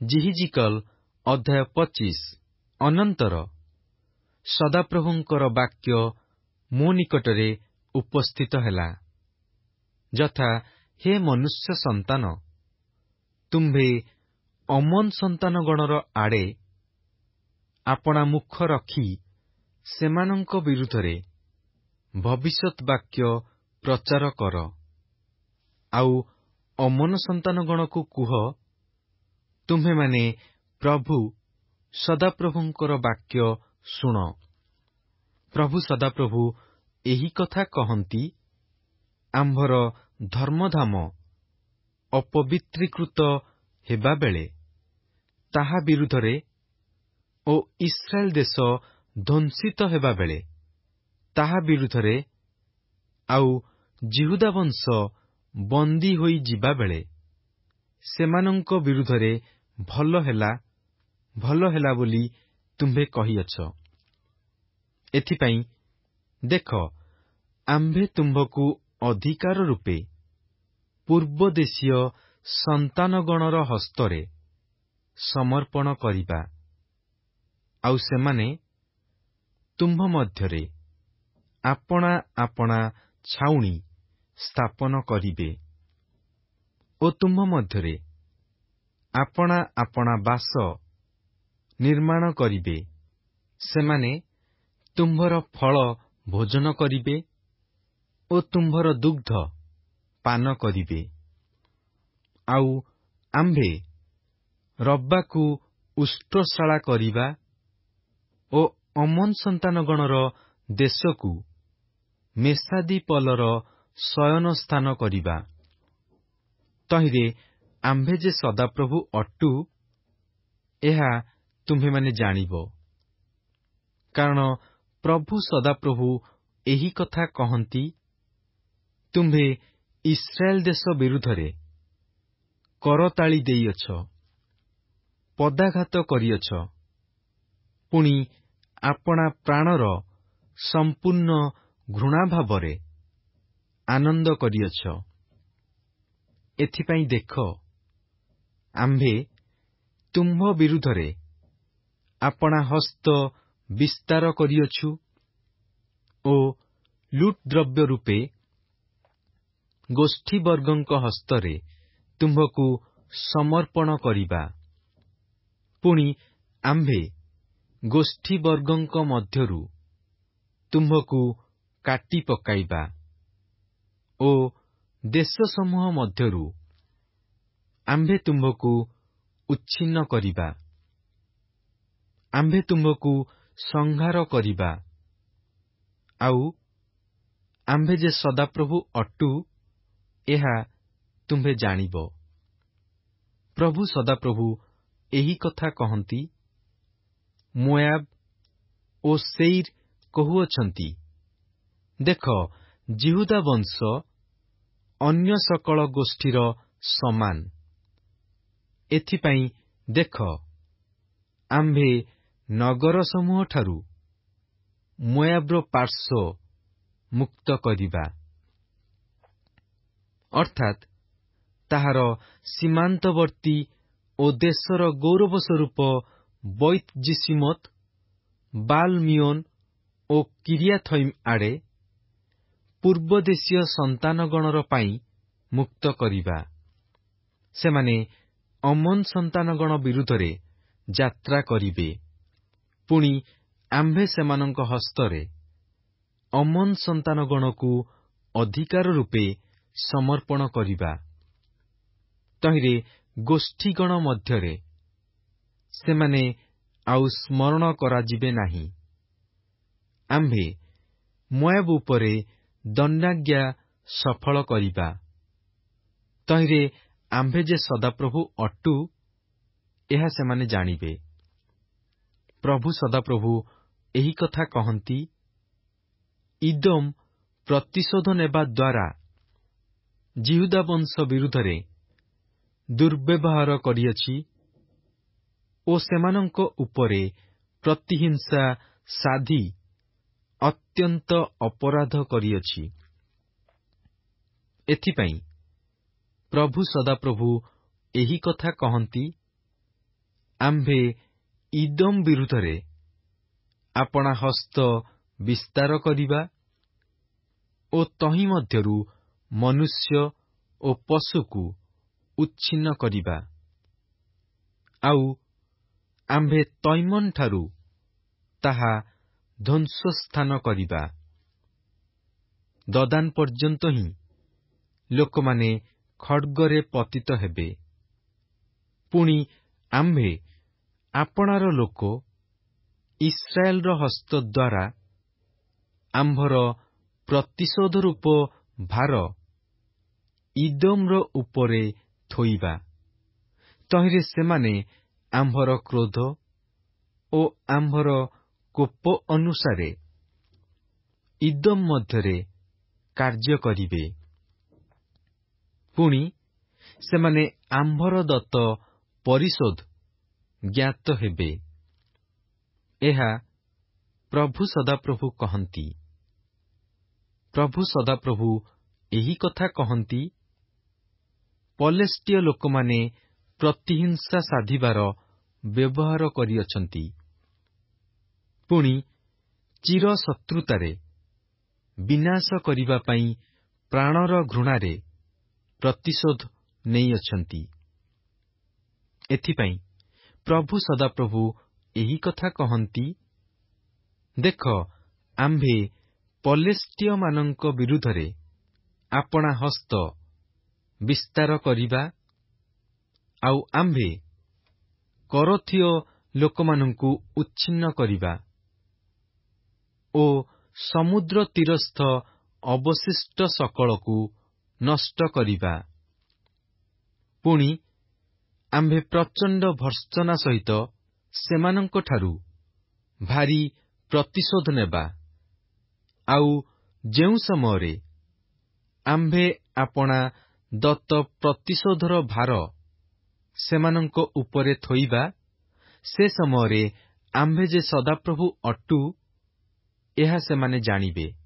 ଜିହିଜିକଲ ଅଧ୍ୟାୟ 25। ଅନନ୍ତର ସଦାପ୍ରଭୁଙ୍କର ବାକ୍ୟ ମୋ ନିକଟରେ ଉପସ୍ଥିତ ହେଲା, ଯଥା, ହେ ମନୁଷ୍ୟ ସନ୍ତାନ, ତୁମ୍ଭେ ଅମନ ସନ୍ତାନଗଣର ଆଡ଼େ ଆପଣା ମୁଖ ରଖି ସେମାନଙ୍କ ବିରୁଦ୍ଧରେ ଭବିଷ୍ୟତ୍ ବାକ୍ୟ ପ୍ରଚାର କର। ଆଉ ଅମନ ସନ୍ତାନଗଣକୁ କୁହ, ତୁମ୍ଭେମାନେ ପ୍ରଭୁ ସଦାପ୍ରଭୁଙ୍କର ବାକ୍ୟ ଶୁଣ। ପ୍ରଭୁ ସଦାପ୍ରଭୁ ଏହି କଥା କହନ୍ତି, ଆମ୍ଭର ଧର୍ମଧାମ ଅପବିତ୍ରୀକୃତ ହେବାବେଳେ ତାହା ବିରୁଦ୍ଧରେ ଓ ଇସ୍ରାଏଲ ଦେଶ ଧ୍ୱଂସିତ ହେବାବେଳେ ତାହା ବିରୁଦ୍ଧରେ, ଆଉ ଯିହୁଦା ବଂଶ ବନ୍ଦୀ ହୋଇ ଯିବାବେଳେ ସେମାନଙ୍କ ବିରୁଦ୍ଧରେ ଭଲ ହେଲା ବୋଲି ତୁମ୍ଭେ କହିଅଛ। ଏଥିପାଇଁ ଦେଖ, ଆମ୍ଭେ ତୁମ୍ଭକୁ ଅଧିକାର ରୂପେ ପୂର୍ବଦେଶୀୟ ସନ୍ତାନଗଣର ହସ୍ତରେ ସମର୍ପଣ କରିବା, ଆଉ ସେମାନେ ତୁମ୍ଭ ମଧ୍ୟରେ ଆପଣା ଆପଣା ଛାଉଣି ସ୍ଥାପନ କରିବେ ଓ ତୁମ୍ଭ ମଧ୍ୟରେ ଆପଣା ଆପଣା ବାସ ନିର୍ମାଣ କରିବେ। ସେମାନେ ତୁମ୍ଭର ଫଳ ଭୋଜନ କରିବେ ଓ ତୁମ୍ଭର ଦୁଗ୍ଧ ପାନ କରିବେ। ଆଉ ଆମ୍ଭେ ରବ୍ବାକୁ ଉଷ୍ଟ୍ରଶାଳା କରିବା ଓ ଅମନ ସନ୍ତାନଗଣର ଦେଶକୁ ମେସାଦୀପଲର ଶୟନ ସ୍ଥାନ କରିବା। ତହିଁରେ ଆମ୍ଭେ ଯେ ସଦାପ୍ରଭୁ ଅଟୁ, ଏହା ତୁମ୍ଭେମାନେ ଜାଣିବ। କାରଣ ପ୍ରଭୁ ସଦାପ୍ରଭୁ ଏହି କଥା କହନ୍ତି, ତୁମ୍ଭେ ଇସ୍ରାଏଲ ଦେଶ ବିରୁଦ୍ଧରେ କରତାଳି ଦେଇଅଛ, ପଦାଘାତ କରିଅଛ, ପୁଣି ଆପଣା ପ୍ରାଣର ସମ୍ପୂର୍ଣ୍ଣ ଘୃଣାଭାବରେ ଆନନ୍ଦ କରିଅଛ। ଏଥିପାଇଁ ଦେଖ, ଆମ୍ଭେ ତୁମ୍ଭ ବିରୁଦ୍ଧରେ ଆପଣା ହସ୍ତ ବିସ୍ତାର କରିଅଛୁ ଓ ଲୁଟ୍ ଦ୍ରବ୍ୟ ରୂପେ ଗୋଷ୍ଠୀବର୍ଗଙ୍କ ହସ୍ତରେ ତୁମ୍ଭକୁ ସମର୍ପଣ କରିବା। ପୁଣି ଆମ୍ଭେ ଗୋଷ୍ଠୀବର୍ଗଙ୍କ ମଧ୍ୟରୁ ତୁମ୍ଭକୁ କାଟି ପକାଇବା ଓ ଦେଶସମୂହ ମଧ୍ୟରୁ ଆମ୍ଭେ ତୁମ୍ଭକୁ ଉଚ୍ଛିନ୍ନ କରିବା। ଆମ୍ଭେ ତୁମ୍ଭକୁ ସଂହାର କରିବା। ଆଉ ଆମ୍ଭେ ଯେ ସଦାପ୍ରଭୁ ଅଟୁ, ଏହା ତୁମ୍ଭେ ଜାଣିବ। ପ୍ରଭୁ ସଦାପ୍ରଭୁ ଏହି କଥା କହନ୍ତି, ମୋଆବ ଓ ସେଇର କହୁଅଛନ୍ତି, ଦେଖ, ଯିହୁଦା ବଂଶ ଅନ୍ୟ ସକଳ ଗୋଷ୍ଠୀର ସମାନ। ଏଥିପାଇଁ ଦେଖ, ଆମ୍ଭେ ନଗରସମୂହଠାରୁ ମୋଆବର ପାର୍ଶ୍ୱ ମୁକ୍ତ କରିବା, ଅର୍ଥାତ୍ ତାହାର ସୀମାନ୍ତବର୍ତ୍ତୀ ଓ ଦେଶର ଗୌରବସ୍ୱରୂପ ବୈତ୍-ଯିଶିମୋତ୍, ବାଲ୍-ମିୟୋନ ଓ କିରିୟାଥଇମ୍ ଆଡ଼େ ପୂର୍ବଦେଶୀୟ ସନ୍ତାନଗଣର ପାଇଁ ମୁକ୍ତ କରିବା। ସେମାନେ ଅମନ ସନ୍ତାନଗଣ ବିରୁଦ୍ଧରେ ଯାତ୍ରା କରିବେ। ପୁଣି ଆମ୍ଭେ ସେମାନଙ୍କ ହସ୍ତରେ ଅମନ ସନ୍ତାନଗଣକୁ ଅଧିକାର ରୂପେ ସମର୍ପଣ କରିବା। ତହିଁରେ ଗୋଷ୍ଠୀଗଣ ମଧ୍ୟରେ ସେମାନେ ଆଉ ସ୍ମରଣ କରାଯିବେ ନାହିଁ। ଆମ୍ଭେ ମୋଆବ ଉପରେ ଦଣ୍ଡାଜ୍ଞା ସଫଳ କରିବା। ତହିଁରେ ଆମ୍ଭେ ଯେ ସଦାପ୍ରଭୁ ଅଟୁ, ଏହା ସେମାନେ ଜାଣିବେ। ପ୍ରଭୁ ସଦାପ୍ରଭୁ ଏହି କଥା କହନ୍ତି, ଇଦୋମ ପ୍ରତିଶୋଧ ନେବା ଦ୍ୱାରା ଯିହୁଦା ବଂଶ ବିରୁଦ୍ଧରେ ଦୁର୍ବ୍ୟବହାର କରିଅଛି ଓ ସେମାନଙ୍କ ଉପରେ ପ୍ରତିହିଂସା ସାଧି ଅତ୍ୟନ୍ତ ଅପରାଧ କରିଅଛି। ଏଥିପାଇଁ ପ୍ରଭୁ ସଦାପ୍ରଭୁ ଏହି କଥା କହନ୍ତି, ଆମ୍ଭେ ଇଦୋମ ବିରୁଦ୍ଧରେ ଆପଣା ହସ୍ତ ବିସ୍ତାର କରିବା ଓ ତହିଁ ମଧ୍ୟରୁ ମନୁଷ୍ୟ ଓ ପଶୁକୁ ଉଚ୍ଛିନ୍ନ କରିବା। ଆଉ ଆମ୍ଭେ ତୈମନଠାରୁ ତାହା ଧ୍ୱଂସସ୍ଥାନ କରିବା। ଦଦାନ ପର୍ଯ୍ୟନ୍ତ ହିଁ ଲୋକମାନେ ଖଡ୍ଗରେ ପତିତ ହେବେ। ପୁଣି ଆମ୍ଭେ ଆପଣାର ଲୋକ ଇସ୍ରାଏଲର ହସ୍ତ ଦ୍ୱାରା ଆମ୍ଭର ପ୍ରତିଶୋଧ ରୂପ ଭାର ଇଦୋମର ଉପରେ ଥୋଇବା। ତହିଁରେ ସେମାନେ ଆମ୍ଭର କ୍ରୋଧ ଓ ଆମ୍ଭର କୋପ ଅନୁସାରେ ଇଦୋମ ମଧ୍ୟରେ କାର୍ଯ୍ୟ କରିବେ। ପୁଣି ସେମାନେ ଆମ୍ଭର ଦତ୍ତ ପରିଶୋଧ ଜ୍ଞାତ ହେବେ। ଏହା ପ୍ରଭୁ ସଦାପ୍ରଭୁ କହନ୍ତି। ପ୍ରଭୁ ସଦାପ୍ରଭୁ ଏହି କଥା କହନ୍ତି, ପଲେଷ୍ଟୀୟ ଲୋକମାନେ ପ୍ରତିହିଂସା ସାଧିବାର ବ୍ୟବହାର କରିଅଛନ୍ତି। ପୁଣି ଚିରଶତ୍ରୁତାରେ ବିନାଶ କରିବା ପାଇଁ ପ୍ରାଣର ଘୃଣାରେ ପ୍ରତିଶୋଧ ନେଇଅଛନ୍ତି। ଏଥିପାଇଁ ପ୍ରଭୁ ସଦାପ୍ରଭୁ ଏହି କଥା କହନ୍ତି, ଦେଖ, ଆମ୍ଭେ ପଲେଷ୍ଟୀୟମାନଙ୍କ ବିରୁଦ୍ଧରେ ଆପଣା ହସ୍ତ ବିସ୍ତାର କରିବା, ଆଉ ଆମ୍ଭେ କରଥୀୟ ଲୋକମାନଙ୍କୁ ଉଚ୍ଛିନ୍ନ କରିବା ଓ ସମୁଦ୍ର ତୀରସ୍ଥ ଅବଶିଷ୍ଟ ସକଳକୁ ନଷ୍ଟ କରିବା। ପୁଣି ଆମ୍ଭେ ପ୍ରଚଣ୍ଡ ଭର୍ତ୍ସନା ସହିତ ସେମାନଙ୍କଠାରୁ ଭାରି ପ୍ରତିଶୋଧ ନେବା। ଆଉ ଯେଉଁ ସମୟରେ ଆମ୍ଭେ ଆପଣା ଦତ୍ତ ପ୍ରତିଶୋଧର ଭାର ସେମାନଙ୍କ ଉପରେ ଥୋଇବା, ସେ ସମୟରେ ଆମ୍ଭେ ଯେ ସଦାପ୍ରଭୁ ଅଟୁ, ଏହା ସେମାନେ ଜାଣିବେ।